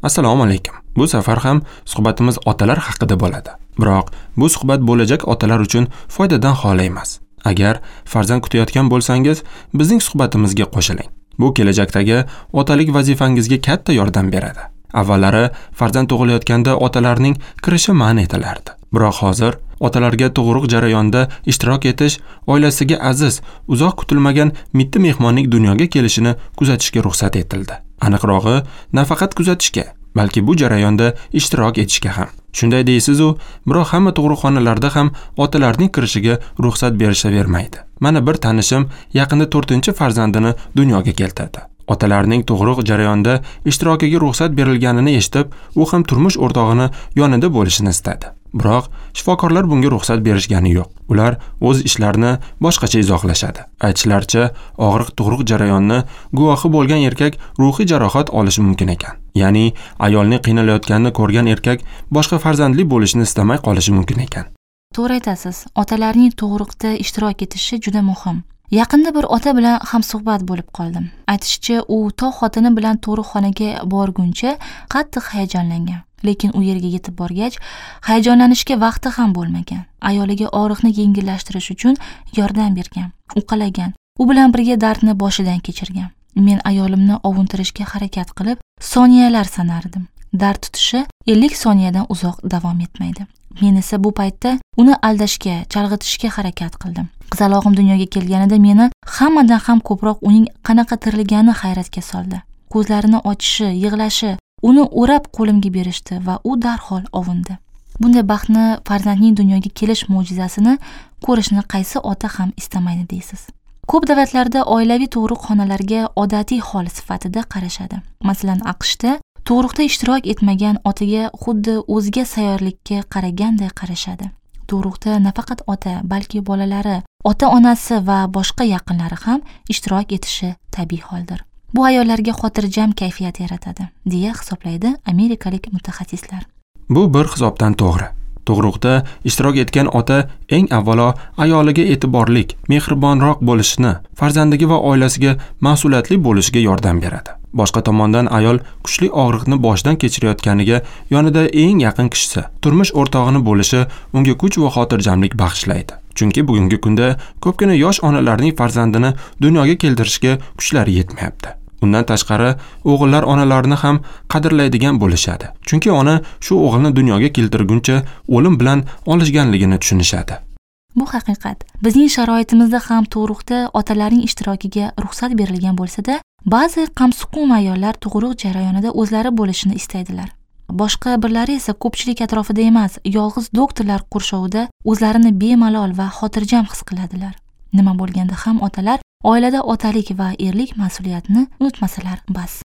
Assalomu alaykum. Bu safar ham suhbatimiz otalar haqida bo'ladi. Biroq bu suhbat bo'lajak otalar uchun foydadan xoli emas. Agar farzand kutayotgan bo'lsangiz, bizning suhbatimizga qo'shiling. Bu kelajakdagi otalik vazifangizga katta yordam beradi. Avvallari farzand tug'ilayotganda otalarning kirishi man etilardi. Biroq hozir otalarga tug'ruq jarayonida ishtirok etish, oilasiga aziz, uzoq kutilmagan mitti mehmonning dunyoga kelishini kuzatishga ruxsat etildi. Aniqrog'i, nafaqat kuzatishga, balki bu jarayonda ishtirok etishga ham. Shunday deysiz-u, biroq hamma tug'ruqxonalarda ham otalarning kirishiga ruxsat berishavermaydi. Mana bir tanishim yaqinda 4-farzandini dunyoga keltirdi. Otalarning tug'ruq jarayonida ishtirokiga ruxsat berilganini eshitib, u ham turmush o'rtog'ini yonida bo'lishini istadi. Biroq shifokorlar bunga ruxsat berishgani yo'q. Ular o'z ishlarini boshqacha izohlashadi. Aytishlaricha, og'riq tug'ruq jarayonini guvohi bo'lgan erkak ruhiy jarohat olishi mumkin ekan. Ya'ni ayolning qiynalayotganini ko'rgan erkak boshqa farzandli bo'lishni istamay qolishi mumkin ekan. To'g'ri aytasiz. Otalarning tug'ruqda ishtirok etishi juda muhim. Yaqinda bir ota bilan hamsuhbat bo'lib qoldim. Aytishicha, u to xotini bilan tug'ruqxonaga borguncha qattiq hayajonlangan. Lekin u yerga yetib borgach, hayajonlanishga vaqti ham bo'lmagan. Ayoliga og'riqni yengillashtirish uchun yordam bergan, uqalagan. U bilan birga dardni boshidan kechirgan. Men ayolimni ovuntirishga harakat qilib, soniyalar sanardim. Dard tutishi 50 soniyadan uzoq davom etmaydi. Men esa bu paytda uni aldashga, chalg'itishga harakat qildim. Qizalog'im dunyoga kelganida meni hammadan ham ko'proq uning qanaqa tirilgani hayratga soldi. Ko'zlarini ochishi, yig'lashi, uni o'rab qo'limga berishdi va u darhol ovundi. Bunday baxtni, farzandning dunyoga kelish mo'jizasini ko'rishni qaysi ota ham istamaydi deysiz. Ko'p davlatlarda oilaviy tug'ruqxonalarga odatiy hol sifatida qarashadi. Masalan, AQShda tug'ruqda ishtirok etmagan otaga xuddi o'zga sayyorlikka qaraganday qarashadi. Tug'ruqda nafaqat ota, balki bolalari, ota-onasi va boshqa yaqinlari ham ishtirok etishi tabiiy holdir. Bu ayollarga xotirjam kayfiyat yaratadi, deya hisoblaydi amerikalik mutaxassislar. Bu bir hisobdan to'g'ri. Tug'ruqda ishtirok etgan ota eng avvalo ayoliga e'tiborlik, mehribonroq bo'lishini, farzandiga va oilasiga mas'uliyatli bo'lishiga yordam beradi. Boshqa tomondan ayol kuchli og'riqni boshdan kechirayotganiga yonida eng yaqin kishisi, turmush o'rtog'ini bo'lishi unga kuch va xotirjamlik bag'ishlaydi. Chunki bugungi kunda ko'pgina yosh onalarning farzandini dunyoga keltirishga kuchlari yetmayapti. Undan tashqari, o'g'illar onalarini ham qadrlaydigan bo'lishadi. Chunki ona shu o'g'ilni dunyoga keltirguncha o'lim bilan olishganligini tushunishadi. Bu haqiqat. Bizning sharoitimizda ham tug'ruqda otalarning ishtirokiga ruxsat berilgan bo'lsa-da, ba'zi qamsuqum ayollar tug'ruq jarayonida o'zlari bo'lishini istaydilar. Boshqa birlari esa ko'pchilik atrofida emas, yolg'iz doktorlar qurshovida o'zlarini bemalol va xotirjam his qiladilar. Nima bo'lganda ham otalar oilada otalik va erlik mas'uliyatini unutmasalar bas.